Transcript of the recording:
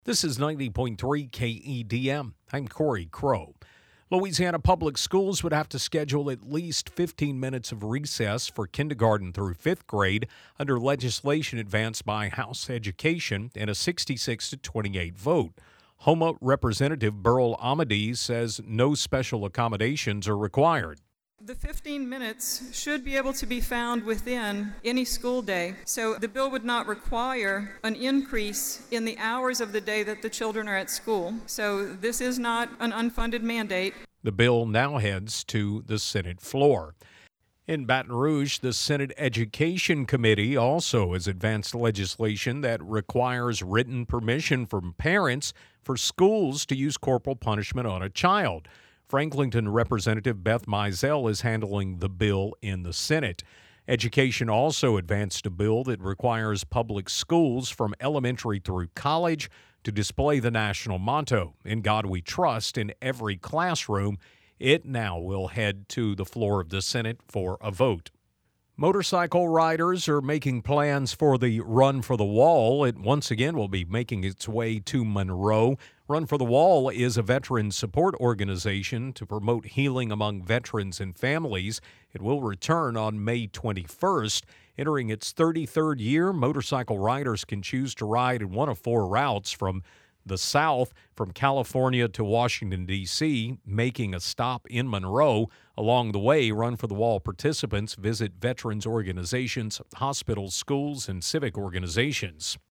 This is 90.3 KEDM. I'm Corey Crow. Louisiana Public Schools would have to schedule at least 15 minutes of recess for kindergarten through fifth grade under legislation advanced by House Education in a 66-28 vote. HOMA Representative Burl Amades says no special accommodations are required. The 15 minutes should be able to be found within any school day, so the bill would not require an increase in the hours of the day that the children are at school. So this is not an unfunded mandate. The bill now heads to the Senate floor. In Baton Rouge, the Senate Education Committee also has advanced legislation that requires written permission from parents for schools to use corporal punishment on a child. Franklinton Representative Beth Mizell is handling the bill in the Senate. Education also advanced a bill that requires public schools from elementary through college to display the national motto, "In God We Trust," in every classroom. It now will head to the floor of the Senate for a vote. Motorcycle riders are making plans for the Run for the Wall. It once again will be making its way to Monroe. Run for the Wall is a veteran support organization to promote healing among veterans and families. It will return on May 21st. Entering its 33rd year, motorcycle riders can choose to ride in one of four routes from the south, from California to Washington, D.C., making a stop in Monroe. Along the way, Run for the Wall participants visit veterans organizations, hospitals, schools, and civic organizations.